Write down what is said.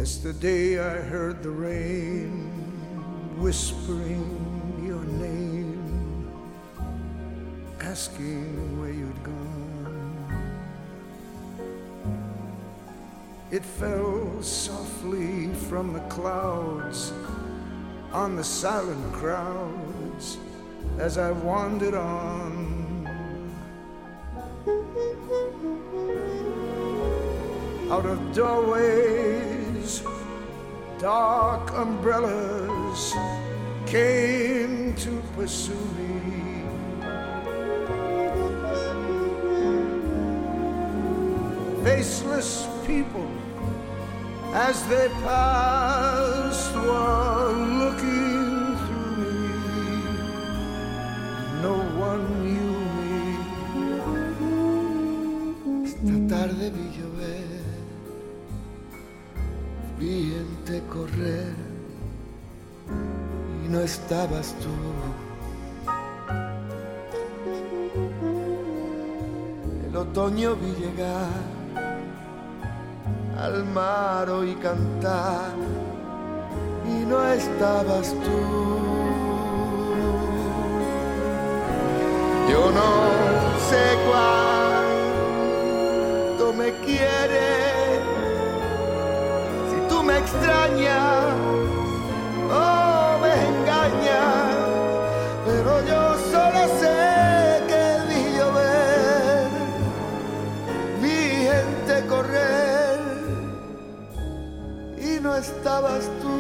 Yesterday I heard the rain whispering your name, asking where you'd gone. It fell softly from the clouds on the silent crowds as I wandered on. Out of doorways, dark umbrellas came to pursue me. Faceless people, as they passed, were looking through me. No one knew me. Esta tarde vi llover, vi gente correr y no estabas tú. El otoño vi llegar, al mar oí cantar y no estabas tú. Yo no sé cuánto me quieres, si tú me extrañas o me engañas, pero yo solo sé que vi llover, vi gente correr y no estabas tú.